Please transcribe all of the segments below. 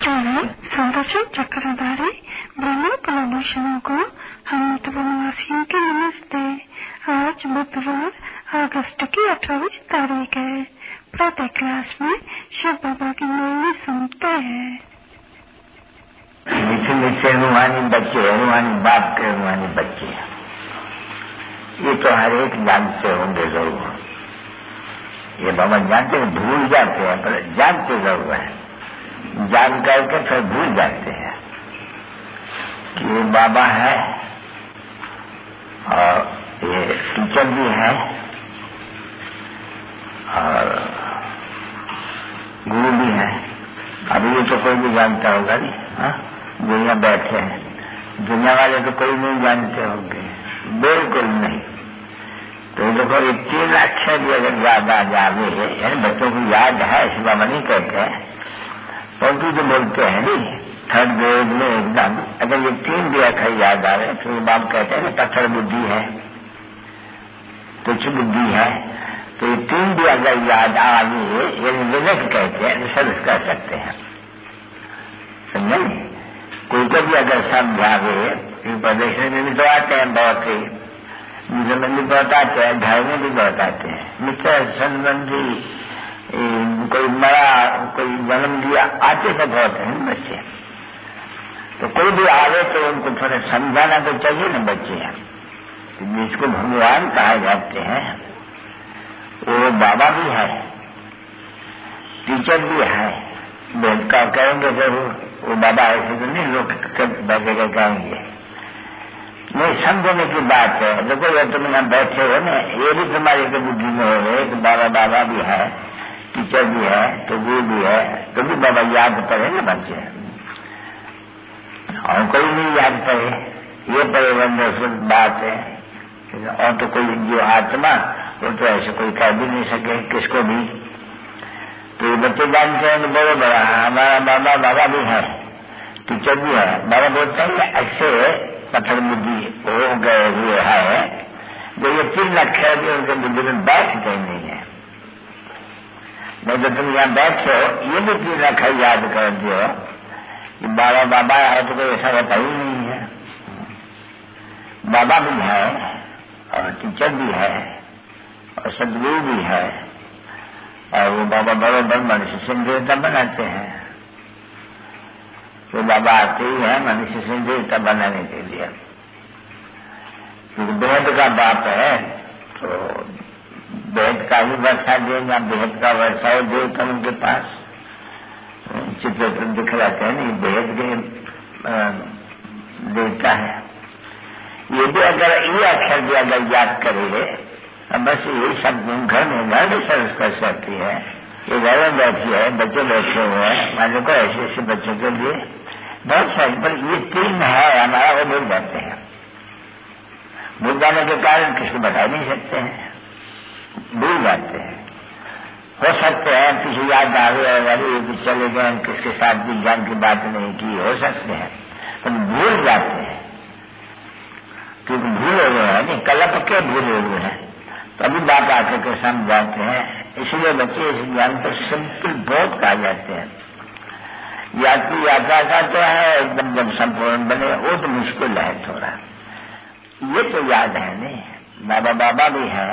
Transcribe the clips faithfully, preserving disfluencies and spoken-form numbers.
केवल संरक्षक चक्रधारी ब्रह्मा कुलभूषणों को हम वनवासियों के नमस्ते। आज बुधवार अगस्त की अठारहवीं तारीख है। प्रत्येक क्लास में शिव बाबा की नई सुनते हैं। मीठे मीठे रूहानी बच्चे, रूहानी बाप के रूहानी बच्चे, ये तो हर एक जानते होंगे जरूर। ये बाबा जानते हैं, भूल जाते हैं, पर जानते जरूर है। जान करके फिर भूल जाते हैं कि ये बाबा है और ये टीचर भी है और गुरु भी है। अभी ये तो कोई भी जानता होगा नहीं, हाँ? दुनिया बैठे हैं, दुनिया वाले तो कोई नहीं जानते होंगे, बिल्कुल नहीं। तो देखो ये तीन अक्षर भी अगर याद आ जावे, यानी बच्चों को याद है, इस बाबा नहीं कहते हैं, परंतु जो बोलते हैं नहीं थर्ड ग्रेड में एकदम, अगर ये तीन भी अक्षर याद आ रहे तो ये बाप कहते हैं ना पत्थर बुद्धि है, तुच्छ बुद्धि है। तो ये तीन भी अगर याद आ गए, यानी विवेक कहते हैं, सब कर सकते हैं। समझे? कोई को भी अगर समझावे, प्रदेश में भी तो आते हैं बहुत ही, मुझे में भी बहुत आते हैं, घर में भी बहुत आते हैं, मित्र संबंधी, कोई मरा, कोई जन्म दिया, आते तो बहुत हैं बच्चे। तो कोई भी आवे तो उनको थोड़ा समझाना तो चाहिए ना बच्चे हैं। जिसको भगवान कहा जाते हैं वो बाबा भी है, टीचर भी है। वेद का कहेंगे जरूर, वो बाबा ऐसे तो नहीं लोग बैठे कर कहेंगे। नहीं, समझने की बात है। देखो ये तुम यहाँ बैठे हो ना, ये भी तुम्हारी के बुद्धि में हो गए कि बाबा बाबा भी है, टीचर भी है, तो गुरु भी है, तो भी बाबा याद पड़े ना बच्चे। और कोई नहीं याद पड़े, ये परिवर्तन बात है। और तो कोई जो आत्मा, वो तो ऐसे कोई कर भी नहीं सके किसको भी। तो ये बच्चे जानते हैं कि बड़े बड़ा हमारा बाबा बाबा भी है, टीचर भी है। बाबा बोलते हैं कि ऐसे पत्थर बुद्धि हो गए हुए है जो ये तीन अक्षर भी उनके बुद्धि में बैठते नहीं है। नहीं तो तुम यहाँ बैठे हो, ये भी तीन अक्षर याद कर दियो कि बाबा बाबा है, तो कोई ऐसा होता ही नहीं है। बाबा भी है और टीचर भी है और सदगुरु भी है, और वो बाबा बड़े मनुष्य संदेवता बनाते हैं। तो बाबा आते ही है मनुष्य संदेवता बनाने के लिए, क्योंकि बेहद का बाप है, तो बेहद का ही वर्षा देगा, बेहद का वर्षा हो दे तो उनके पास चित्र दिखलाते हैं नहीं, बेहद के देता है। ये भी अगर ये अक्षर भी अगर याद करेंगे, बस यही सब घर में घर भी सर्व कर सकती है। ये घर में बैठी है, बच्चे बैठे हुए हैं, मान को ऐसे ऐसे बच्चों के लिए बहुत सारे, पर ये तीन है हमारा, वो भूल जाते हैं। भूल जाने के कारण किसको बता नहीं सकते हैं, भूल जाते हैं। हो सकते हैं किसी याद आ गए, अरे चले गए, किसके साथ भी ज्ञान की बात नहीं की, हो सकते हैं, पर भूल जाते हैं क्योंकि भूले हुए हैं, नहीं कलप के भूले हुए हैं। तो अभी बात आकर के समझाते हैं, इसलिए बच्चे इस ज्ञान पर सिंपल बहुत कहा जाते हैं। याद की यात्रा का तो है एकदम जब संपूर्ण बने, वो तो मुश्किल है थोड़ा। ये तो याद है नहीं, बाबा बाबा भी है,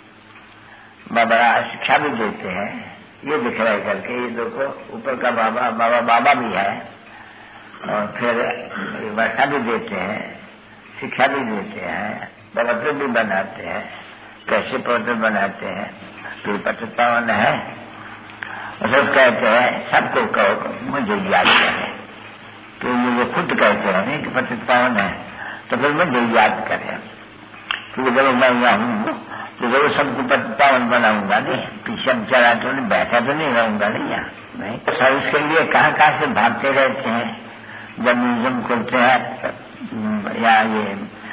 बाबा शिक्षा भी देते हैं, ये दिखलाई करके ये देखो ऊपर का बाबा बाबा बाबा भी है, और फिर वर्षा भी देते हैं, शिक्षा भी देते हैं, पवित्र भी बनाते हैं। कैसे पवित्र बनाते हैं? तो पवित्र पावन है, और सब कहते हैं सबको कहो मुझे याद करें, तो मुझे खुद कहते हैं नहीं कि पवित्र पावन है, तो फिर मुझे याद करें, क्योंकि जब मैं यहाँ हूँ तो जरूर सबको पवित्र पावन बनाऊंगा नहीं, पीछे चला तो नहीं, बैठा तो नहीं रहूंगा नहीं यहाँ नहीं। तो सब इसके लिए कहाँ कहाँ से भागते रहते हैं। जब म्यूजियम खोलते हैं या ये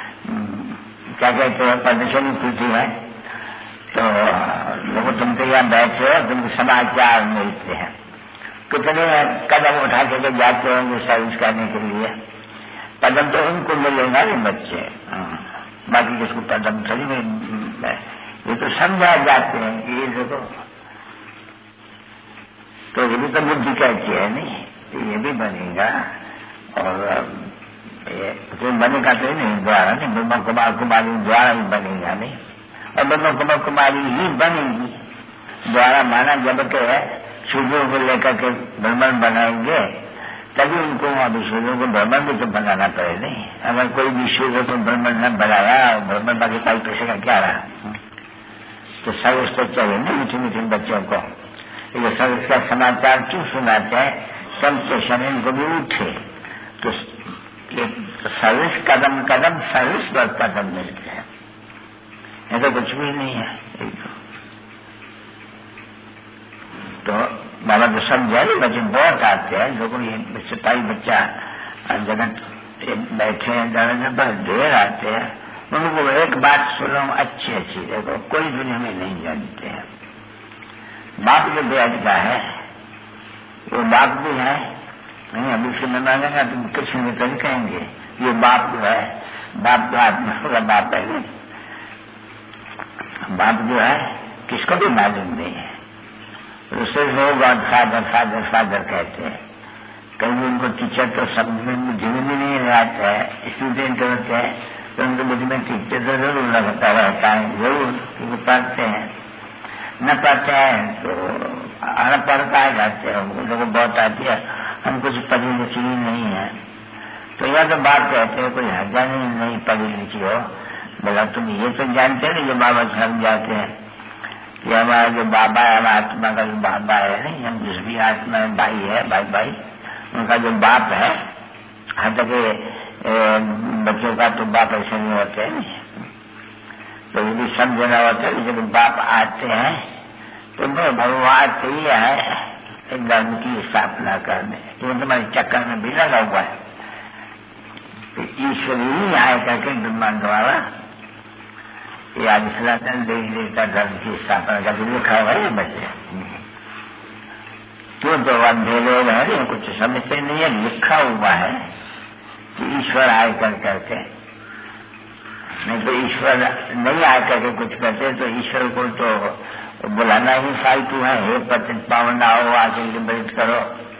क्या कहते हैं प्रदर्शनी खुलती है, तो लोग तुम तो यहाँ बैठे हो, तुमको समाचार मिलते हैं, कितने कदम उठा के जाते होंगे सर्विस करने के लिए। कदम तो उनको मिलेगा नहीं बच्चे, बाकी किसको कदम थोड़ी में, ये तो समझा जाते हैं कि ये देखो, तो ये भी तो बुद्धि कहती है नहीं, ये भी बनेगा। और ये तो बनेगा तो नहीं द्वारा नहीं, ब्रह्मा कुमार कुमारी द्वारा ही बनेगा नहीं, और ब्रह्मा कुमार कुमारी ही बनेगी। द्वारा माना जब के सूर्यों को लेकर के ब्रह्मांड बनाएंगे तभी उनको अभी सूर्यों को ब्रह्मांड भी तो बनाना पड़े नहीं। अगर कोई भी सूर्य को ब्रह्मांड न बनाया, ब्रह्मांड बाकी पाई पैसे का क्या रहा? तो सर्विस तो चाहिए ना मीठे मीठे बच्चों को। ये सर्विस का समाचार क्यों सुनाते हैं? टेम्पटेशन इनको भी उठे तो सर्विस कदम कदम सर्विस पर कदम मिलते हैं, ये तो कुछ भी नहीं है। तो बाबा तो समझा नहीं, बच्चे बहुत आते हैं लोगों, ये सिपाही बच्चा जगत बैठे हैं दरवाजे पर देर आते हैं, उनको एक बात सुनो अच्छी अच्छी, देखो कोई दुनिया में नहीं जानते हैं। बाप जो बेहद का है वो बाप भी है नहीं, अब इसके में मांगेगा तुम कृष्ण में कभी कहेंगे ये बाप जो है, बाप जो आत्मा का बाप है नहीं, बाप जो है किसको भी मालूम नहीं है। उससे लोग फादर फादर फादर कहते हैं, कहीं उनको टीचर तो समझ में मुझे भी नहीं रहता है, स्टूडेंट होते हैं तो उनको मुझ में टीचर तो जरूर लगता रहता है, जरूर क्योंकि पढ़ते हैं, न पढ़ते हैं तो अनपढ़ता है जाते हैं, उनको लोग बहुत आती है हम कुछ पढ़ी लिखी नहीं है। तो यह तो बात कहते हैं कोई हजा नहीं, नहीं पढ़ी लिखी हो, बोला तुम ये तो जानते हैं जो बाबा समझाते हैं कि हमारा जो बाबा है, हमारा आत्मा का जो बाबा है नहीं, हम जिस भी आत्मा में भाई है भाई भाई उनका जो बाप है, हाँ तक बच्चों का तो बाप ऐसे नहीं होते नहीं, तो ये भी समझना होता है। जब बाप आते हैं तो भगवान तो ये है एक धर्म की स्थापना करने, तो तुम्हारे चक्कर में भी लगा हुआ है। तो ईश्वर ही आए करके ब्रह्मांड द्वारा ये आज सनातन देवी देवता धर्म की स्थापना करके लिखा हुआ है बच्चे, तो तो अंधेरे रहे कुछ समझते नहीं है, लिखा हुआ है कि ईश्वर आए कर करके, नहीं तो ईश्वर नहीं आ करके कुछ करते तो ईश्वर को तो बुलाना ही फालतू है। हे पतित पावन आओ आके लिबरेट करो,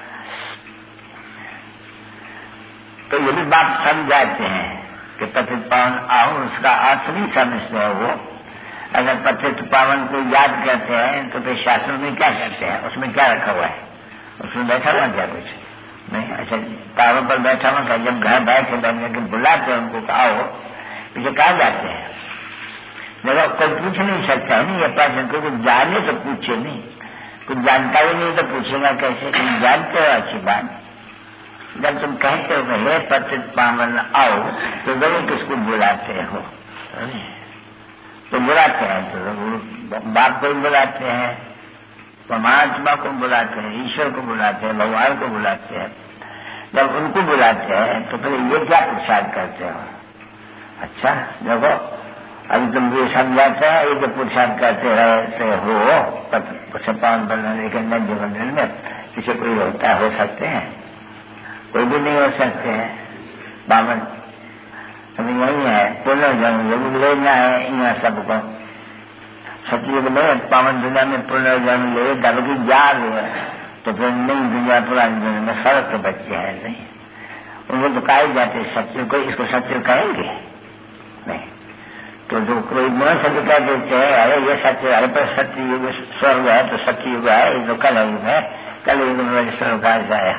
तो ये भी बात समझाते हैं कि पतित पावन आओ, उसका अर्थ नहीं समझते हैं वो। अगर पतित पावन को याद करते हैं तो फिर शास्त्र में क्या करते हैं, उसमें क्या रखा हुआ है, उसमें बैठा हुआ क्या कुछ नहीं। अच्छा पावन पर बैठा हुआ था, जब घर बैठे बैठने के बुलाते हैं उनको आओ, पीछे कहा जाते हैं, देखो कोई पूछ नहीं सकता है नहीं, ये पर्सन को कुछ जाने तो पूछे नहीं, कुछ जानता ही नहीं तो पूछेगा कैसे, तुम जानते हो अच्छी बात। जब तुम कहते हो हे पतित पावन आओ तो जरूर किसको बुलाते हो, तो बुलाते हैं तो बाप को बुलाते हैं, परमात्मा को बुलाते हैं, ईश्वर को बुलाते हैं, भगवान को बुलाते हैं। जब उनको बुलाते हैं तो फिर ये क्या प्रसाद करते हो? अच्छा देखो अभी तुम ये समझाते हैं, ये जो पुरुषार्थ करते रहते हो पावन बनने के नब्बे बंधन में किसी कोई होता हो सकते हैं, कोई भी नहीं हो सकते हैं। बावन अभी यही है, पुनर्जन्म जरूर लेना है यहाँ सबको, सतयुग में पावन दुनिया में पुनर्जन्म ले दबकी जा रहे तो फिर नई दुनिया पुरानी दुनिया में फर्क के बच्चे हैं नहीं, उनको तो कहे जाते सत्य को, इसको सत्य कहेंगे नहीं, तो जो कोई मन सत्य कह देते हैं अरे ये सत्य, अरे पर सत्य युग स्वर्ग है तो सत्य युग है, ये तो कल युग है, कल युग में स्वर्ग कहा आया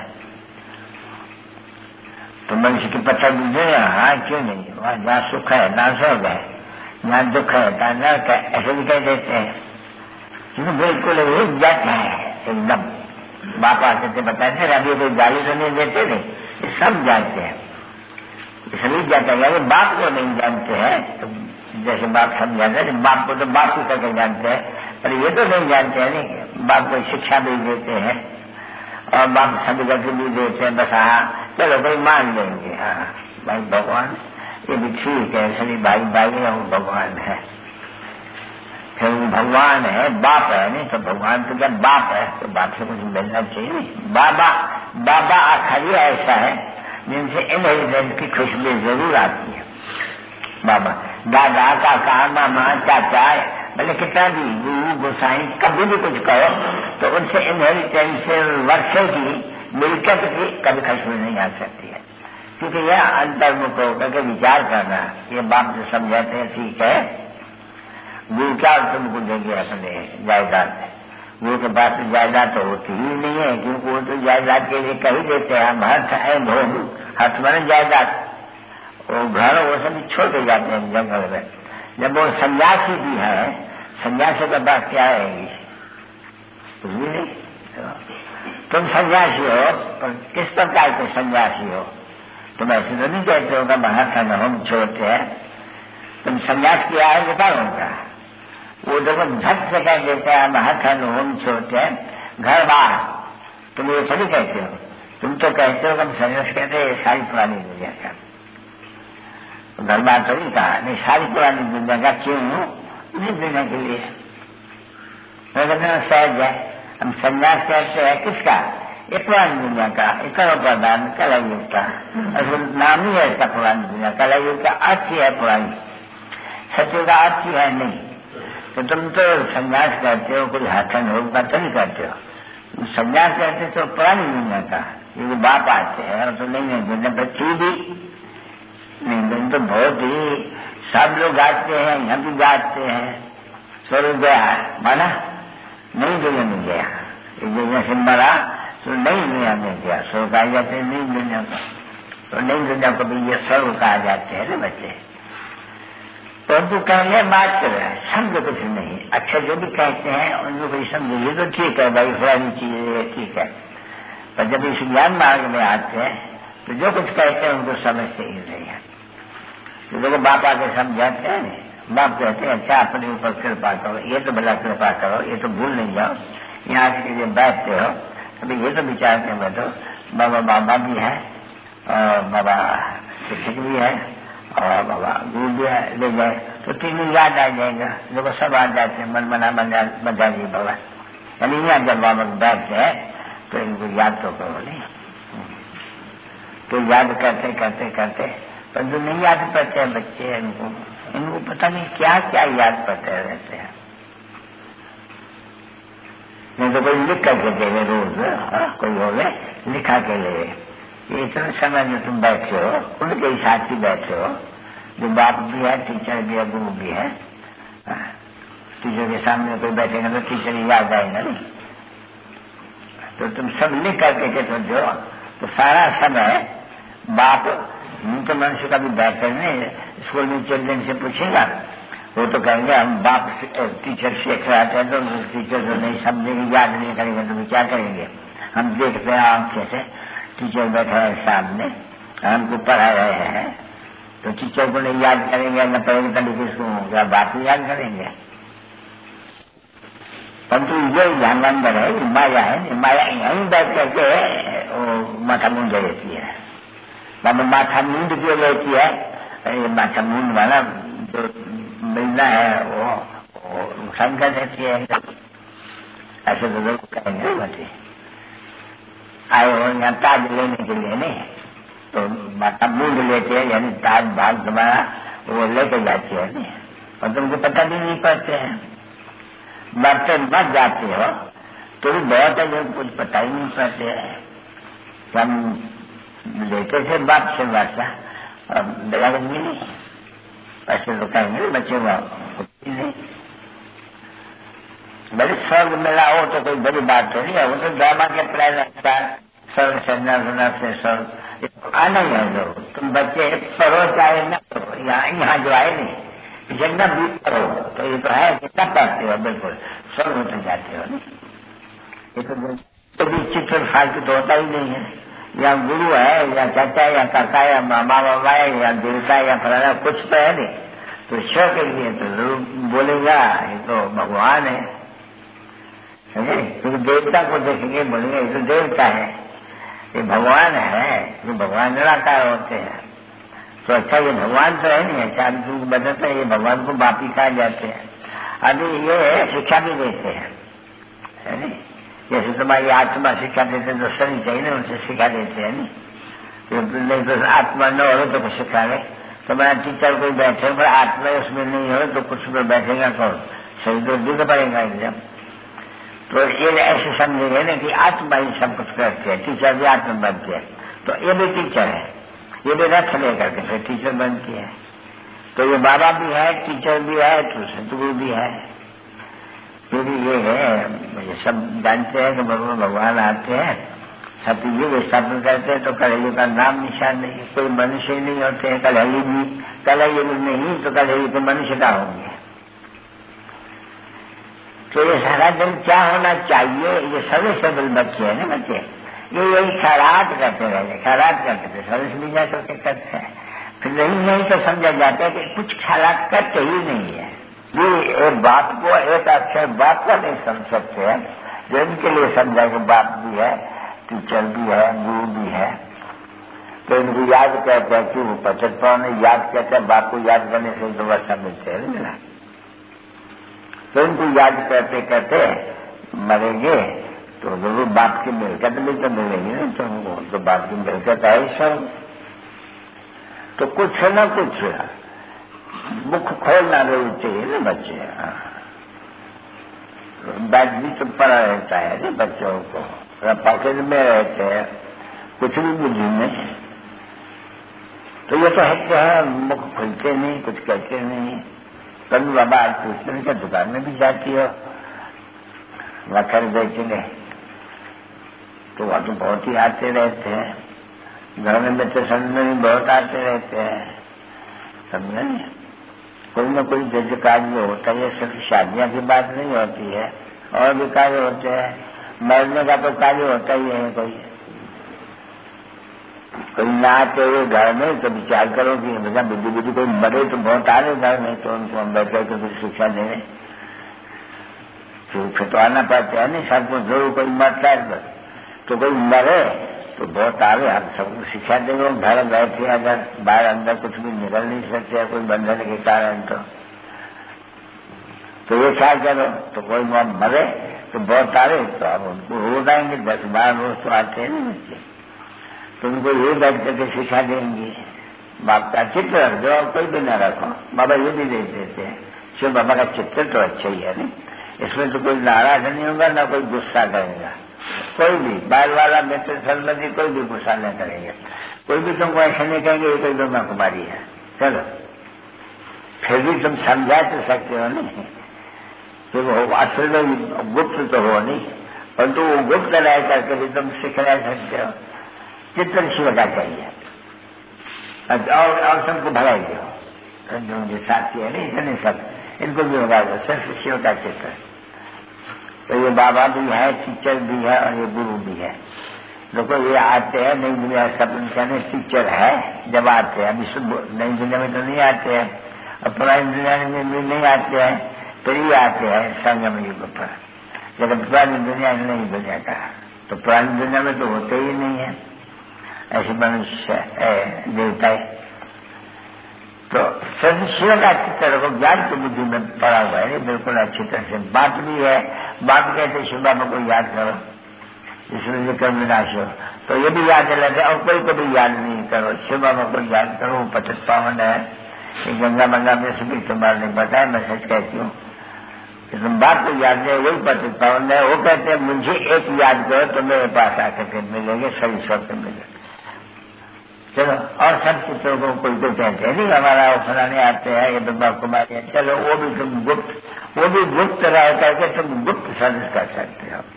तो मनुष्य की पत्थर बुझे हाँ क्यों नहीं, वहां जहाँ सुख है ना स्वर्ग है, जहाँ दुख है ना नरक है, ऐसे भी कह देते हैं। क्योंकि बिल्कुल एक जात है एकदम, बाप आते थे बताते थे, अभी कोई गाली तो नहीं देते नहीं, ये सब जानते हैं, सभी जानते हैं। बाप को नहीं जानते हैं तो जैसे बाप समझाते हैं, बाप को तो बाप ही करके जानते हैं, पर ये तो नहीं जानते हैं नहीं, बाप को शिक्षा भी देते हैं और बाप सभी करके भी देते हैं, बस हाँ चलो भाई मान लेंगे, हाँ भाई भगवान ये भी ठीक है, सभी भाई भाई है, वो भगवान है, फिर वो भगवान है, बाप है नहीं तो भगवान तो क्या बाप है, तो बाप से कुछ मिलना चाहिए नहीं। बाबा बाबा आखिरी ऐसा है जिनसे इनहेरिटेंस की खुशबू जरूर आती है। बाबा दादा काका मामा चाचा भले कितना भी गुरु गोसाई कभी भी कुछ कहो तो उनसे इनहेरिटेंस वर्षों की मिलकत की कभी खुशबू नहीं आ सकती है, क्योंकि यह अंतर्मुख होकर के विचार करना, ये बाप जो समझाते हैं ठीक है, गुरु क्या तुमको देंगे अपने जायदाद, गुरु के पास तो जायदाद तो होती ही नहीं है, क्योंकि वो तो जायदाद के लिए कही देते हैं हम हर्थ है भोग, हर्थ माने जायदाद, वो घर वो सब छोड़ के जाते हैं जंगल में। जब वो सन्यासी भी है, सन्यासी का बात क्या है, कुछ भी नहीं। तुम सन्यासी हो, पर किस प्रकार के सन्यासी हो? तुम ऐसे तो नहीं कहते हो कि महात्मा में हम छोड़ते हैं, तुम सन्यास किया है बताओ उनका, वो देखो झट से कह देते हैं महात्मा में हम छोड़ते हैं घर बार, तुम ये थोड़ी कहते हो, तुम तो कहते हो कि हम सन्यास कहते हैं सारी पुरानी दुनिया का, घर बार थोड़ी कहा, नहीं सारी पुरानी दुनिया का, क्यों नहीं देने के लिए सहज है। हम सन्यास कहते हैं किसका, ये पुरानी दुनिया का, इतना प्रधान कलयुग का, असल नाम ही है इसका पुरानी दुनिया, कलयुग का अर्थ ही है पुरानी, सत्य का अर्थ ही है नहीं। तो तुम तो सन्यास करते हो, कोई हथन योग का तो नहीं करते हो, सन्यास करते तो पुरानी दुनिया का, क्योंकि बाप आते हैं और तो नहीं है दुनिया बच्ची भी नहीं, दिन तो बहुत ही सब लोग गाते हैं, यहाँ भी गाते हैं, स्वर्ग गया माना नहीं दुनिया में गया, एक दुनिया से मरा तो नहीं दुनिया में गया, स्वर्ग कहा जाते हैं नहीं दुनिया को, तो नहीं दुनिया को भी ये स्वर्ग कहा जाते हैं ना बच्चे। परंतु तो कहने बात कर रहा है, समझो कुछ नहीं, अच्छा जो भी कहते हैं उनको कोई समझो, ये तो ठीक है भाई फलानी चीज है ठीक है, पर जब इस ज्ञान मार्ग में आते हैं तो जो कुछ कहते हैं उनको समझते ही नहीं है। तो देखो बाप आके समझाते हैं, बाप कहते हैं अच्छा अपने ऊपर कृपा करो, ये तो भला कृपा करो, ये तो भूल नहीं जाओ, यहाँ के लिए बैठते हो अभी ये तो विचार के बैठो, बाबा बाबा भी है और बाबा शिक्षक भी है और बाबा गुरु भी है, ले जाए तो तीनों याद आ जाएगा, देखो सब आ जाते हैं, मन मना बजा जी बाबा, यानी यहाँ जब बाबा बैठते हैं तो इनको याद तो करो नहीं, तो याद करते करते करते पर जो नहीं याद करते हैं बच्चे, इनको इनको पता नहीं क्या क्या याद करते रहते हैं, नहीं तो कोई लिख करके दे रोज, कोई हो गए लिखा के ले, ये इतना समय में तुम बैठे हो, उनके हिसाब से बैठे हो, जो बाप भी है टीचर भी है गुरु भी है, टीचर के सामने कोई बैठेगा तो टीचर याद आएगा नहीं, तो तुम सब लिख करके के तो जो, तो सारा समय बाप तो मनुष्य का भी बैठकर नहीं, स्कूल में चिल्ड्रन से पूछेगा, वो तो कहेंगे हम बाप टीचर सीख रहे हैं, तो टीचर जो नहीं समझेंगे याद नहीं करेंगे तो क्या करेंगे, हम देखते हैं आंखें से टीचर बैठा है सामने हमको पढ़ा रहे हैं, तो टीचर को नहीं याद करेंगे न पढ़ेंगे तभी किसको क्या बाप को याद करेंगे। परंतु ये ध्यानंदर है, ये माया है, माया यहीं बैठ करके माथा मूंद रहती है, माथा मूंद क्यों रहती है, ये माथा मूंद वाला जो मिलना है वो, वो नुकसान कर देती है, ऐसे तो लोग कहेंगे बच्चे आए हो यहाँ ताज लेने के लिए नहीं, तो माथा मूंद लेते हैं, यानी ताज भाग तुम्हारा वो लेके जाती है नहीं, और तुमको पता भी नहीं पड़ते हैं, बढ़ते मत जाते हो तो भी बहुत है जो कुछ पता ही नहीं पड़ते हैं, हम लेते थे बाप से वर्षा और बेला भी नहीं, ऐसे तो कहेंगे बच्चे नहीं, बड़े स्वर्ग मिला हो तो कोई बड़ी बात तो नहीं है, वो तो ड्रामा के प्लान अच्छा स्वर्ग संज्ञा सुना से स्वर्ग आना ही है, जो तुम बच्चे पढ़ो चाहे न पढ़ो, यहाँ यहाँ जो आए नहीं जितना भी पढ़ो तो ये तो है कितना पढ़ते हो बिल्कुल स्वर्ग होते जाते हो नहीं, ये तो कभी चित्र फालतू तो होता ही नहीं है, या गुरु है या चाचा या काका या मामा बाबा है या देवता या फलाना कुछ तो है नहीं, तो ईश्वर के लिए तो जरूर बोलेगा ये तो भगवान है, क्योंकि देवता को देखेंगे बोलेंगे ये तो देवता है, ये भगवान है, ये भगवान निराकार होते हैं, तो अच्छा ये भगवान तो है नहीं, अच्छा तुम बदलते हैं ये भगवान को बापी कहा जाते हैं, अभी ये शिक्षा भी देते हैं है नहीं, जैसे तुम्हारी आत्मा शिक्षा देते तो शरीर चाहिए ना उनसे सिखा देते हैं नहीं, नहीं तो आत्मा न हो तो कुछ सिखा ले, तुम्हारा टीचर कोई बैठे पर आत्मा उसमें नहीं हो तो कुछ पर बैठेगा कौन, शरीर तो दिख पड़ेगा एकदम, तो ये ऐसे समझेंगे ना कि आत्मा ही सब कुछ करती है, टीचर भी आत्मा बनती है, तो ये भी टीचर है, ये भी रथ लेकर के फिर टीचर बनती है। तो ये बाबा भी है, टीचर भी है, तो सतगुरु भी है। फिर ये है, ये सब जानते हैं कि भगवान भगवान आते हैं, सतयुग स्थापन करते हैं, तो कलयुग का नाम निशान नहीं, कोई मनुष्य नहीं होते हैं। कलयुग भी कलयुग नहीं तो कलयुग के मनुष्य का होंगे। तो ये सारा दिन क्या होना चाहिए, ये सभी सबल बच्चे हैं ना, बच्चे ये यही खैरात करते रहे, खैरात करते थे, सर्विस भी जा करके करते हैं। फिर नहीं नहीं तो समझा जाता है कि कुछ खैरात करते ही नहीं है। ये एक बात को एक अक्षर बात का नहीं समझ सकते हैं, जो इनके लिए समझा कि बाप भी है, टीचर भी है, गुरु भी है, तो इनको याद करते हैं कि वो पचत पाने याद करते हैं। बाप को याद करने से तो वर्षा मिलते है ना, तो इनको याद करते करते मरेंगे तो जरूर बाप की मिलकत भी तो मिलेगी ना तुमको, तो बाप की मिलकत है सब। तो कुछ न कुछ मुख खोलना नहीं चाहिए ना बच्चे। बैग भी तो पड़ा रहता है ना बच्चों को, पॉकेट में रहते हैं, कुछ भी बुद्धि नहीं। तो ये तो है क्या, मुख खुलते नहीं, कुछ कहते नहीं। कभी बाबा आज पूछते हैं कि दुकान में भी जाती हो वखर बेचने, तो वहां तो बहुत ही आते रहते हैं, घर में तो समझ में बहुत आते रहते हैं, समझे। कोई न कोई जैसे कार्य होता है, सिर्फ शादियां की बात नहीं होती है, और भी कार्य होते हैं। मरने का तो कार्य होता ही है, कोई कोई ना आते हुए घर में तो विचार करो कि भैया बुद्धि बुद्धि कोई मरे तो बहुत आ रहे घर में, तो उनको हम बैठ करके कुछ शिक्षा दे रहे, तो फिर तो आना पड़ता है नहीं सबको, जरूर कोई मरता है तो कोई मरे तो बहुत आवे, हम सबको शिक्षा देंगे। घर बैठे अगर बाहर अंदर कुछ भी निकल नहीं सकते कोई बंधन के कारण, तो तो ये क्या करो, तो कोई मरे तो बहुत आवे, तो अब उनको हो जाएंगे, दस बारह रोज तो आते हैं ना बच्चे, तो उनको ये बैठ करके सिखा देंगे। बाप का चित्र रख दो और कोई भी न रखो, बाबा ये भी दे देते हैं। शिव बाबा का चित्र तो अच्छा ही है नहीं, इसमें तो कोई नाराज नहीं होगा, ना कोई गुस्सा करेगा, कोई भी बाल वाला मित्र संबंधी कोई भी गुस्सा नहीं करेगा, कोई भी तुमको ऐसा नहीं कहेंगे ये कोई ब्रह्मा कुमारी है। चलो फिर भी तुम समझा तो सकते हो नहीं, तो वो असल में गुप्त तो हो नहीं, परंतु वो गुप्त रह करके भी तुम सीख रह सकते हो। चित्र शिव का चाहिए, और, और सबको भलाई दो, जो मुझे साथी है नहीं इतने सब, इनको भी होगा सिर्फ शिव का चित्र। तो ये बाबा भी है, टीचर भी है, और ये गुरु भी है। देखो ये आते हैं नई दुनिया सब कहने टीचर है, जब आते हैं, अभी नई दुनिया में तो नहीं आते हैं, और पुरानी दुनिया में भी नहीं आते हैं, तो ये आते हैं संगम युग पर। जब पुरानी दुनिया नहीं दुनिया का, तो पुरानी दुनिया में तो होते ही नहीं है ऐसे मनुष्य देवता है। तो सद शिव का चित्र को ज्ञान की बुद्धि में पड़ा हुआ है, बिल्कुल अच्छी तरह से। बात भी है, बात कहते शिव बाबा को याद करो, इसमें जो कर्म विनाश हो, तो ये भी याद रहते, और कोई को भी याद नहीं करो, शिव बाबा को याद करो, वो पतित पावन है। ये गंगा मंगा में से भी तुम्हारा नहीं पता है, मैं सच कहती हूँ, तुम बात को याद है, वही पतित पावन है। वो कहते हैं मुझे एक याद करो तो मेरे पास आकर मिलेंगे, सही सब पे मिलेंगे। चलो, और सब चित्रों को कोई कोई कहते हैं नहीं हमारा फलाने आते हैं, ये ब्रह्मा कुमारी है, चलो वो भी तुम गुप्त, वो भी गुप्त रह करके तुम गुप्त सर्विस कर सकते हो।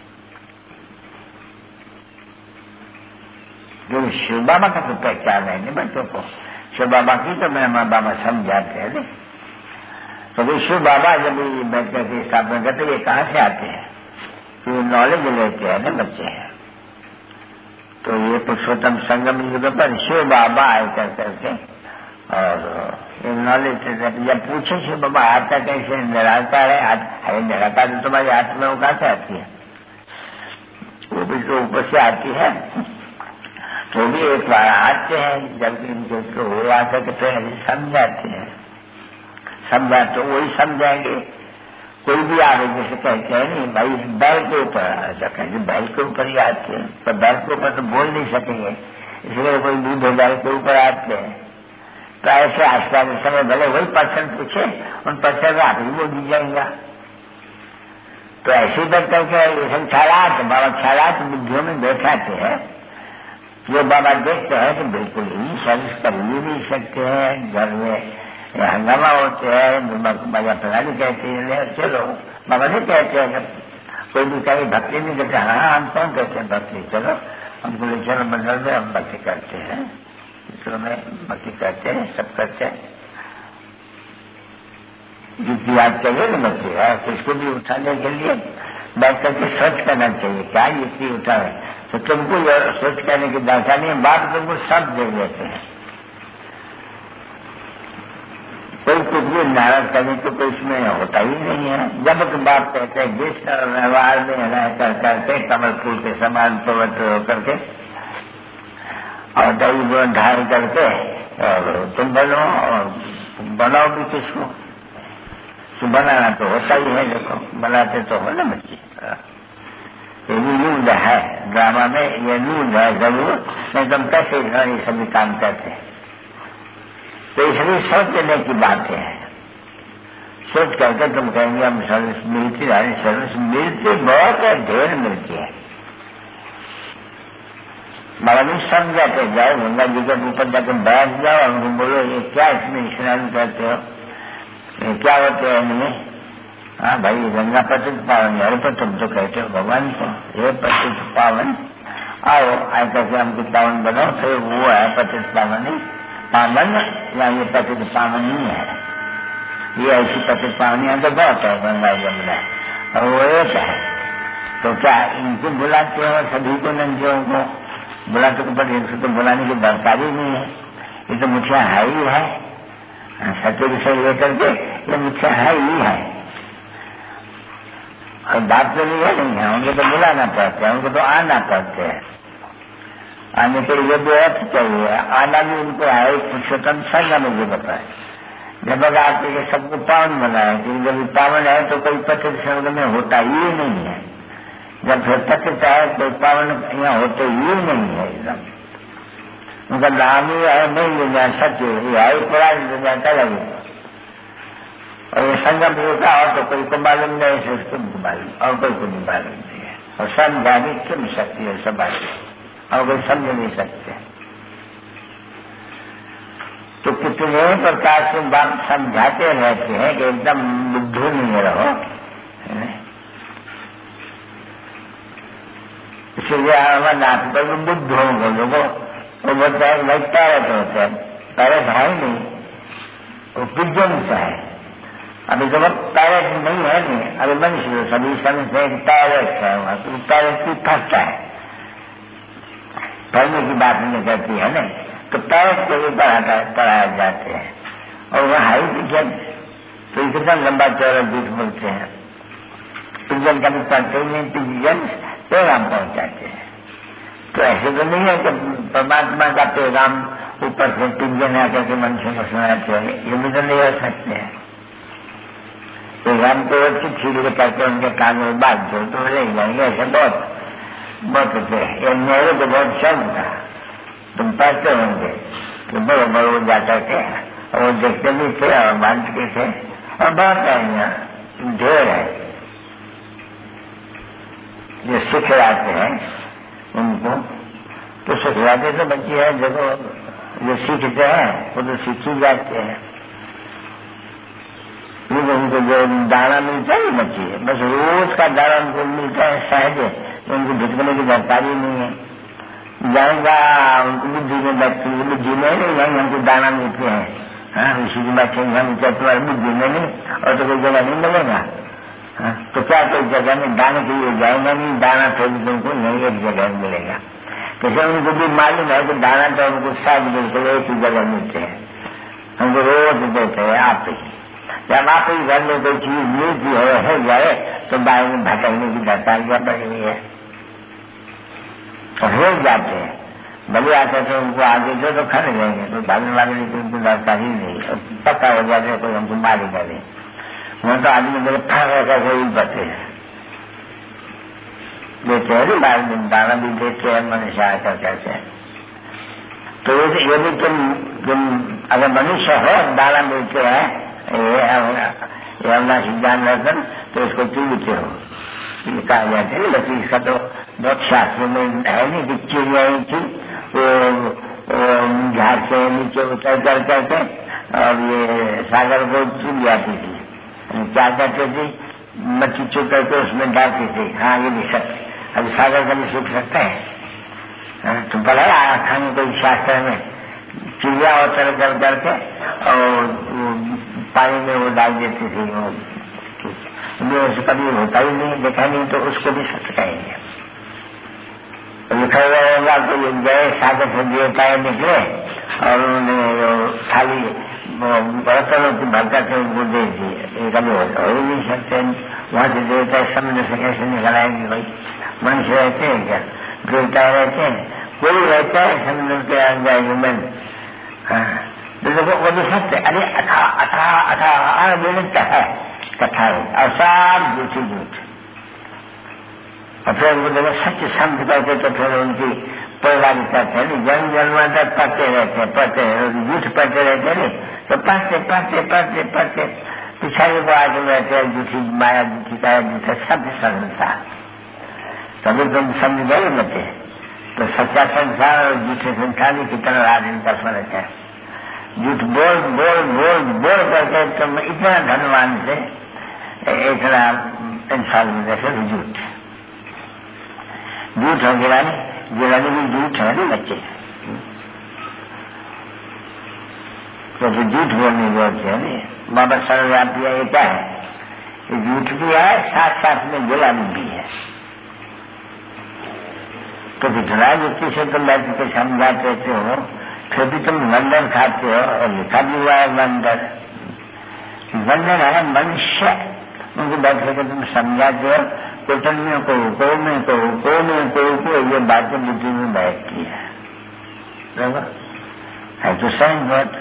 जो शिव बाबा का तो पहचान है नहीं बच्चों को, शिव बाबा की तो मैं माँ बाबा समझाते हैं नहीं। तो भी शिव बाबा जब बैठ करके स्थापना करते, ये कहाँ से आते हैं, तो नॉलेज लेते हैं ना बच्चे। तो ये पुरुषोत्तम संगम युग पर शिव बाबा आए कर करके, और नॉलेज जब पूछे शिव बाबा आता कैसे, निराकार है, अरे निराकार तो तुम्हारी आत्मा वो कहाँ से आती है, वो भी तो ऊपर से आती है। तो भी एक बार आते हैं, जबकि इनके तो हो आकर के फिर समझाते हैं, समझा तो वही समझाएंगे। कोई भी आगे जैसे कहते हैं नहीं भाई बैल के ऊपर, ऐसा कहेंगे बैल के ऊपर ही आते हैं, पर बैल के ऊपर तो बोल नहीं सकेंगे, इसलिए कोई बूढ़े बैल के ऊपर आते हैं। तो ऐसे आसपास समय भले वही पर्सन पूछे, उन पर्सन में आप ही बोल दी जाएगा। तो ऐसे कर करके ये सब ख्यालात बाबा ख्यालात बुद्धियों में बैठाते हैं, जो बाबा देखते हैं कि बिल्कुल ही सर्विस कर ही नहीं सकते हैं, घर में हंगामा होते हैं, बाबा प्रणाली कहते हैं चलो, बाबा नहीं कहते हैं कोई भी कहीं भक्ति नहीं करते, हाँ हम कौन कहते हैं भक्ति, चलो हमको ले चलो मंडल में हम भक्ति करते हैं, इसरो में भक्ति करते हैं, सब करते हैं। युक्ति याद चाहिए ना बच्चे है, तो इसको भी उठाने के लिए बैठ करके सोच करना चाहिए क्या युक्ति उठाए, तो तुमको सोच करने की दरकार नहीं है, बात तुमको सब दे देते हैं। कोई कुछ भी नाराज करने को कोई इसमें होता ही नहीं है। जब की बात कहते हैं जिस व्यवहार में रह कर करके कमल फूल के समान पवित्र होकर के और दही गुण ढाल करके और तुम बनो और बनाओ भी किसको, तो बनाना तो होता ही है, देखो बनाते तो हो ना बच्चे, ये न्यूज है ड्रामा में, ये न्यूज है जरूर, नहीं तुम कैसे ये सभी काम करते हैं। तो इसलिए सोच लेने की बात है, सोच करके तुम कहेंगे हम सर्विस मिलती है, सर्विस मिलती बहुत है, ढेर मिलती है। बाबा जी समझाते जाओ, गंगा जी के ऊपर जाकर बैठ जाओ और उनको बोलो ये क्या इसमें स्नान करते हो, ये क्या होते हैं इनमें, हाँ भाई गंगा पतित पावन, अरे पर तुम तो कहते हो भगवान को ये पतित पावन, आओ आए करके हमको पावन बनाओ, फिर वो है पतित पावन ही पावन, या ये पतित पावन नहीं है, ये ऐसी पतित पावन यहाँ तो बहुत है गंगा जमुना और वो एक है। तो क्या इनको बुलाते हो सभी को, नंदियों को बुलाते को पर इनको तो बुलाने की दरकार ही नहीं है, ये तो मुखिया है ही है, सत्य विषय लेकर के ये मुखिया है ही है, और बात तो नहीं है नहीं है, उनको तो बुलाना पड़ता है, उनको तो आना पड़ता है, आने के लिए भी अर्थ चाहिए, आना भी उनको है पुरुषोत्तम संग में जो बताए, जब तक आपके सबको पावन बनाए, क्योंकि जब पावन है तो कोई पतित संग में होता ही नहीं है, जब फिर पतित है कोई पावन यहाँ होते ही नहीं है, एकदम उनका नाम ही है नहीं दुनिया सत्य, ये है पुरानी दुनिया का लगे, और ये संगम होता और तो कोई को मालूम नहीं, उसको मालूम और कोई को नहीं मालूम नहीं है, और समझाने क्यों सकती है सब बातें, और कोई समझ नहीं सकते। तो कितने प्रकार से बात समझाते रहते हैं कि एकदम बुद्धू नहीं रहो, इसलिए हमारे नाथ पर भी बुद्ध होंगे लोगों, वो बोलता है भाई पैरट होते हैं, पैरट है नहीं, वो पिजन सा है, अभी तो वक्त पैरट नहीं है नहीं, अभी मनुष्य सभी समझते हैं कि पैरट है, वहां तो पैरट की फंसता है, पढ़ने की बात नहीं करती है नहीं, तो पैरट को भी पढ़ाता पढ़ाए जाते हैं, और वह हाई पिजन तो कितना लंबा चौड़ा दूध बोलते हैं, पिजन का भी पढ़ते ही नहीं, पिजन पैगाम पहुंचाते हैं। तो ऐसे तो नहीं है कि परमात्मा का पैगाम ऊपर से पिंजन आकर के मनुष्य को सुनाते हैं, ये भी तो नहीं हो सकते हैं। पैगाम को चिट्ठी लिख करके उनके कान में बात दो तो रह जाएंगे, ऐसे बहुत बहुत होते हैं। ये मेरे को बहुत शौक था, तुम पढ़ते होंगे कि बड़े बड़े वो जाकर के और वो देखते भी थे और बांटते थे, और बहुत है यहाँ ढेर है जो सिखलाते हैं उनको, तो सिखलाते तो बच्चे हैं देखो जो सीखते हैं वो तो सीख ही जाते हैं, लेकिन उनको जो दाना मिलता है बच्चे, बस रोज का दाना उनको मिलता है सहज, उनको ढुकने की जानकारी नहीं है, जाएगा उनको बुद्धि में बैठती है, बुद्धि में नहीं जाएंगे हमको दाना मिलते हैं, हाँ उसी की बैठेंगे हम, क्या तुम्हारी बुद्धि में नहीं और तो कोई जगह नहीं मिलेगा, हाँ तो क्या कोई जगह में दाने के लिए जाएंगे नहीं, दाना तो भी तुमको नहीं एक जगह मिलेगा, जैसे उनको भी मालूम है कि दाना तो उनको सब बिल्कुल एक ही जगह मिलते हैं, हमको रोज देते हैं आप ही, जब आप ही घर में कोई चीज मिलती है हो जाए तो बाहर में भटकने की दरकार क्या पड़ रही है, तो हो जाते हैं, भले आते तो उनको आगे जो तो खड़े रहेंगे, तो भागने वाले की उनको दरकार ही नहीं, पक्का हो जाते कोई हमको मारे करे, वहां तो आदमी मेरे फाड़ का कोई बचे है देते हैं, बाहर में दाना भी देते हैं मनुष्य आकर कहते हैं, तो ये भी तुम तुम अगर मनुष्य हो दाना मिलते हैं ये अपना सिद्धांत रखन तो इसको पीते हो, ये कहा जाता है। लेकिन इसका तो बहुत शास्त्रों में है नहीं कि चिड़ियाई थी वो झाड़ से नीचे उतर कर करके और ये सागर को चुन जाती थी। क्या करते थे, मच्छी चुप करके उसमें डालती थी। हाँ ये भी सत्य, अब सागर कभी सूख सकता है? तो पढ़ा आखा में कोई शास्त्र में चिड़िया उतर कर करके और पानी में वो डाल देती थी। वो कभी होता ही नहीं, देखा नहीं, तो उसको भी सत्य कहेंगे। लिखा हुआ होगा तो ये गए सागर से देवताएं निकले और उन्होंने खाली बर्तनों की भरकर के उनको दे दिए। कभी होता हो ही नहीं सकते, वहां से देवता समुद्र से कैसे निकल आएंगे? भाई मनुष्य रहते हैं क्या? देवता रहते हैं? कोई रहता है समुद्र के अंदर ह्यूमन? तो देखो वो भी सत्य। अरे अथा अथा अथा बोलता है कथा और सब झूठी झूठ। और फिर वो देखो सत्य समझ करके तो फिर उनकी परिवार करते हैं। जन्म जन्मांतर पढ़ते रहते हैं पढ़ते झूठ पढ़ते रहते हैं, तो पढ़ते पढ़ते पढ़ते पढ़ते पिछाड़ी को आगे रहते हैं। झूठी माया, झूठी काया, झूठा सब संसार। तभी तुम समझ गए बच्चे। तो सच्चा संसार और झूठे संसार में कितना आदमी का फर्क है। झूठ बोल बोल बोल बोल करके तुम इतना धनवान से इतना इंसान में जैसे झूठ झूठ हो गिरानी गिरानी भी झूठ है ना बच्चे। तो झूठ बोलने बोलते हैं नहीं। बाबा सर्वव्यापी ये क्या है? ये झूठ भी है, साथ साथ में गिरानी भी है। तो जितना युक्ति से तुम बैठ के समझाते हो, फिर भी तुम वंदन खाते हो और लिखा भी हुआ है वंदन। वंदन है मनुष्य, उनको बैठ के तुम समझाते हो। कुटन में को को में को को में को को ये बातें बुद्धि में बैठती है। है तो सही बात।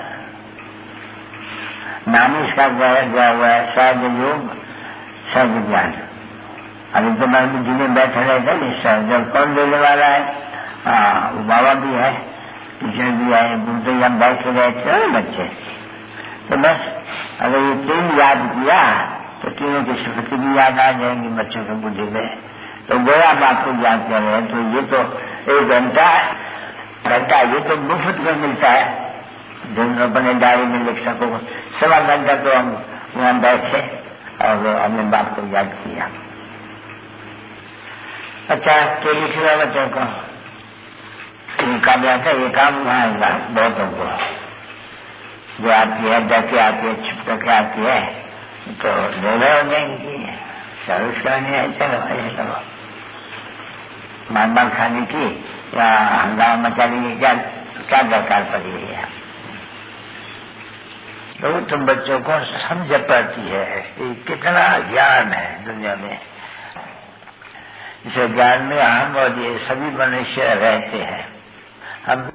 नाम इसका गया हुआ है सहज योग सहज ज्ञान। अभी तुम्हारी बुद्धि में बैठा रहेगा ये सहज कौन देने वाला है? हाँ वो बाबा भी है, टीचर भी है, बुद्ध हम बैठे रहते हैं बच्चे। तो बस अगर ये तीन याद किया तो तीनों की स्मृति भी याद आ जाएंगी बच्चों की बुद्धि में। तो गोया बात को याद कर रहे हैं तो ये तो एक घंटा घंटा ये तो मुफ्त में मिलता है। जिन अपने डायरी में लिख सको सवा घंटा तो हम वहां बैठे और हमने बात को याद किया। अच्छा तो लिख रहा बच्चों को इनका भी आता है, ये काम वहां बहुतों को जो आती है डके आती है छिप करके आती है तो दोनों हो जाएंगी। सर्विस करनी है, चलो चलो मार मार खाने की या हंगामा मचाने की क्या क्या दरकार पड़ी है? तो तुम बच्चों को समझ पड़ती है कि कितना ज्ञान है दुनिया में। इस ज्ञान में हम और ये सभी मनुष्य रहते हैं। हम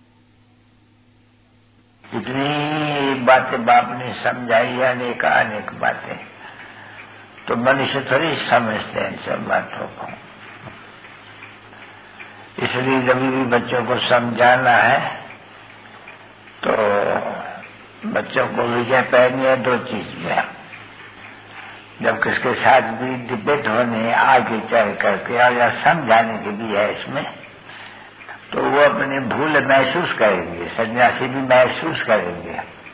इतनी बातें बाप ने समझाई, अनेक अनेक बातें, तो मनुष्य थोड़ी समझते हैं सब बातों को। इसलिए जब भी बच्चों को समझाना है तो बच्चों को विजय पहनी है दो चीज में। जब किसके साथ भी डिबेट होने आगे चल करके या समझाने की भी है इसमें, तो वो अपनी भूल महसूस करेंगे, सन्यासी भी महसूस करेंगे।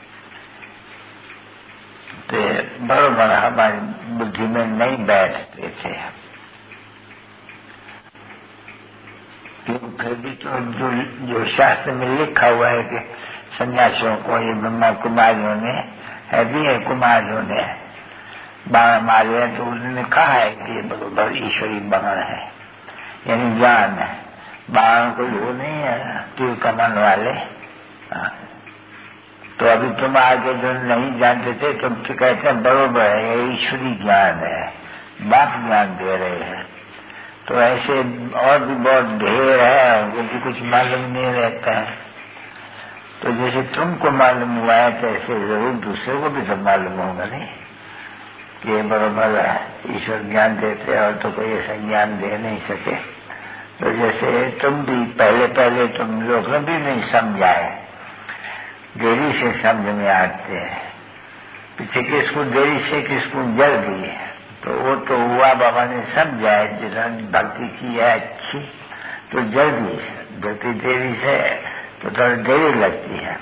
तो बराबर हमारी बुद्धि में नहीं बैठते थे। फिर भी तो जो, जो शास्त्र में लिखा हुआ है कि सन्यासियों को ये ब्रह्मा कुमारियों ने है भी है कुमारियों ने बाण मारे हैं, तो उन्होंने कहा है कि ये बराबर ईश्वरी बाण है, यानी ज्ञान है। बाण कोई वो नहीं है तीर कमान वाले। तो अभी तुम आगे जो नहीं जानते थे तुम तो कहते हैं बरोबर है, ये ईश्वरी ज्ञान है, बाप ज्ञान दे रहे हैं। तो ऐसे और भी बहुत ढेर है उनको कुछ मालूम नहीं रहता है। तो जैसे तुमको मालूम हुआ है कैसे जरूर दूसरे को भी तो मालूम होगा नहीं कि ये बरोबर ईश्वर ज्ञान देते और तो कोई ऐसा ज्ञान दे नहीं सके। तो जैसे तुम भी पहले पहले तुम लोग भी नहीं समझाए, देरी से समझ में आते हैं। पीछे किसको देरी से किसको जल गई है, तो वो तो हुआ, बाबा ने समझा है जिन्होंने भक्ति की है अच्छी तो जल्दी से, जल्दी देरी से तो थोड़ी देरी लगती है।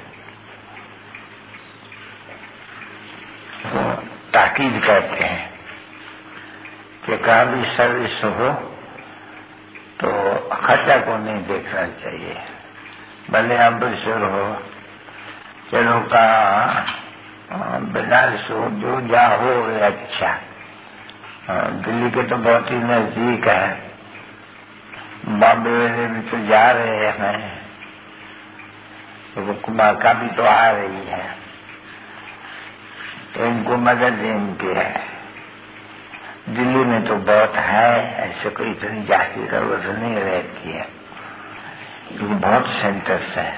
तो ताकीद करते हैं कि कहाँ भी सर्विस हो तो खर्चा को नहीं देखना चाहिए, भले अमृतसर हो, चलो कहाँ बनारस हो, जो जहाँ हो अच्छा। दिल्ली के तो बहुत ही नजदीक है, बॉम्बे वाले भी तो जा रहे हैं, तो कुमार का भी तो आ रही है, तो इनको मदद इनकी है। दिल्ली में तो बहुत है, ऐसे कोई इतनी जाती जरूरत नहीं रहती है, क्योंकि बहुत सेंटर्स है।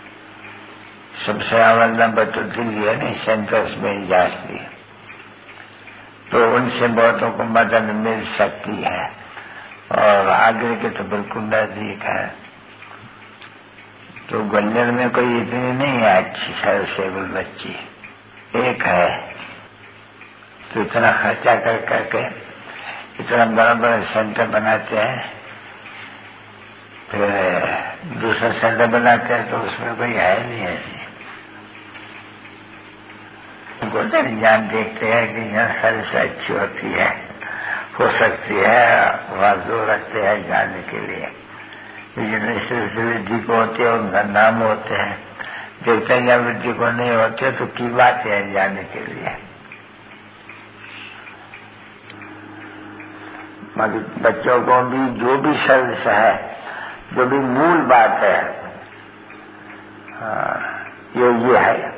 सबसे अव्वल नंबर तो दिल्ली है, नहीं सेंटर्स में ही जाती है, तो उनसे बहुतों को मदद मिल सकती है। और आगरे के तो बिल्कुल नजदीक है, तो ग्वालियर में कोई इतनी नहीं है अच्छी सर्विसेबल बच्ची, एक है, तो इतना खर्चा कर करके इतना बड़ा बड़ा सेंटर बनाते हैं, फिर दूसरा सेंटर बनाते हैं तो उसमें कोई है नहीं ऐसी। जान देखते हैं कि यहाँ सर्विस अच्छी होती है, हो सकती है, वहाँ जोर रखते हैं जाने के लिए। जितने वृद्धि को होते हैं उनका नाम होते हैं, देखते हैं या वृद्धि को नहीं होते तो की बात है जाने के लिए। मतलब बच्चों को भी जो भी सर्विस है, जो भी मूल बात है, हाँ, ये ये है।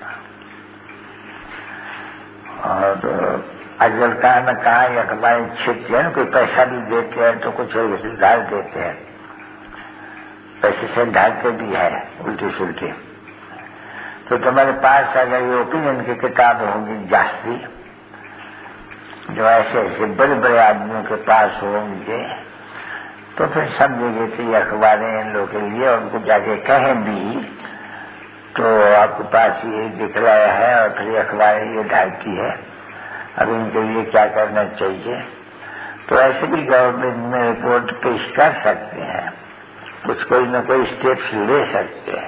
और अजल कहा न कहा या हमारे क्षेत्र है, कोई पैसा भी देते हैं तो कुछ ढाल देते हैं, पैसे से ढालते भी है उल्टी सुल्टी। तो तुम्हारे पास अगर ये ओपिनियन की किताब होंगी जास्ती, जो ऐसे ऐसे बड़े बड़े आदमियों के पास होंगे, तो फिर समझेंगे कि ये अखबारें इन लोगों के लिए, उनको जाके कहें भी तो आपके पास ये दिख रहा है और फिर अखबारें ये ढालती है, अब इनके लिए क्या करना चाहिए। तो ऐसे भी गवर्नमेंट में रिपोर्ट पेश कर सकते हैं, कुछ कोई न कोई स्टेप्स ले सकते हैं,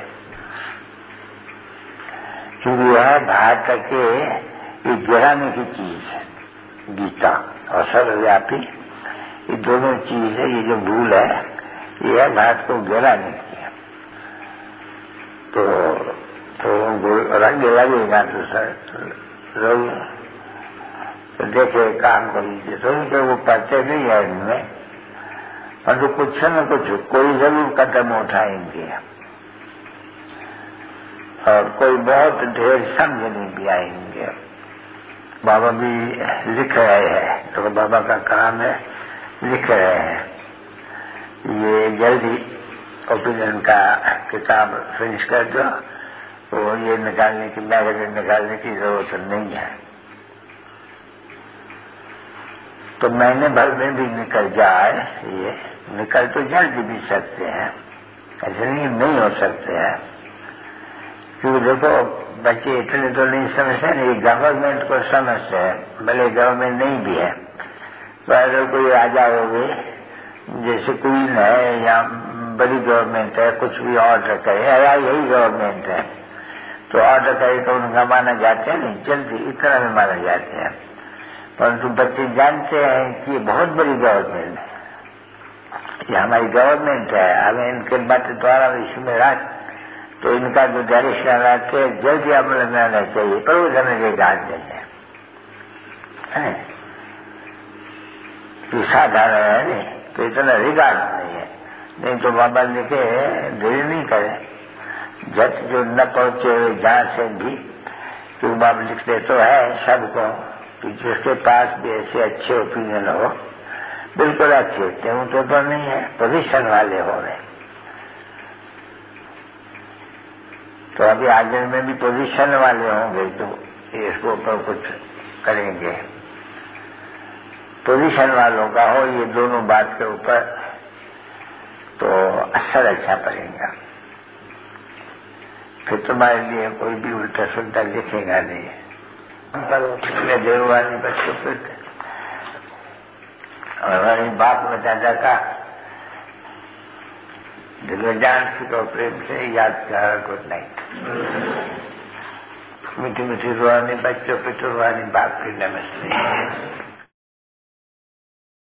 क्योंकि यह भारत के ये गिराने की चीज है, गीता और सर्वव्यापी, ये दोनों चीज है। ये जो भूल है ये है भारत को गिराने की। तो तो रंग लगेगा तो सर जरूर तो देखे काम कर लीजिए, तो उनके वो पढ़ते नहीं है इनमें, पर तो कुछ न कुछ कोई जरूर कदम उठाएंगे और कोई बहुत ढेर समझने भी आएंगे। बाबा भी लिख रहे हैं, तो बाबा का काम है लिख रहे हैं, ये जल्दी ओपिनियन का किताब फिनिश कर दो, तो ये निकालने की मैगजीन निकालने की जरूरत नहीं है। तो महीने भर में भी निकल जाए, ये निकल तो जल्दी भी सकते हैं, ऐसे नहीं नहीं हो सकते हैं, क्योंकि देखो बच्चे इतने तो नहीं समझते, नहीं गवर्नमेंट को समझते हैं, भले गवर्नमेंट नहीं भी है, तो अगर कोई राजा हो गए जैसे क्वीन है या बड़ी गवर्नमेंट है, कुछ भी ऑर्डर करे, या यही गवर्नमेंट है तो ऑर्डर करे तो उनका माना जाते हैं, नहीं जल्दी इतना में माना जाते हैं। परंतु बच्चे जानते हैं कि ये बहुत बड़ी गवर्नमेंट है, ये हमारी गवर्नमेंट है, हमें इनके मत द्वारा इसमें रख, तो इनका जो डायरेक्शन रखे जल्दी अमल में आना चाहिए, पर वो समय के गाज नहीं है, तो साधारण है नहीं, तो इतना रिगार्ड नहीं है। नहीं तो बाबा लिखे देरी नहीं करे, जट जो न पहुंचे हुए जहां से भी, तो बाबा लिखते तो है सबको कि जिसके पास भी ऐसे अच्छे ओपिनियन हो, बिल्कुल अच्छे, क्यों तो पर नहीं है, पोजीशन वाले हो रहे। तो अभी आगे में भी पोजीशन वाले होंगे तो इसको ऊपर कुछ करेंगे, पोजीशन वालों का हो ये दोनों बात के ऊपर, तो असर अच्छा पड़ेगा। फिर तुम्हारे लिए कोई भी उल्टा सुल्टा लिखेगा नहीं, पर देर वाले बच्चों फिर और हमारे बाप और दादा का दिलजान से प्रेम से याद करा गुड नाइट। मीठी मीठी रुहानी बच्चों पे तो रुहानी बाप की नमस्ते।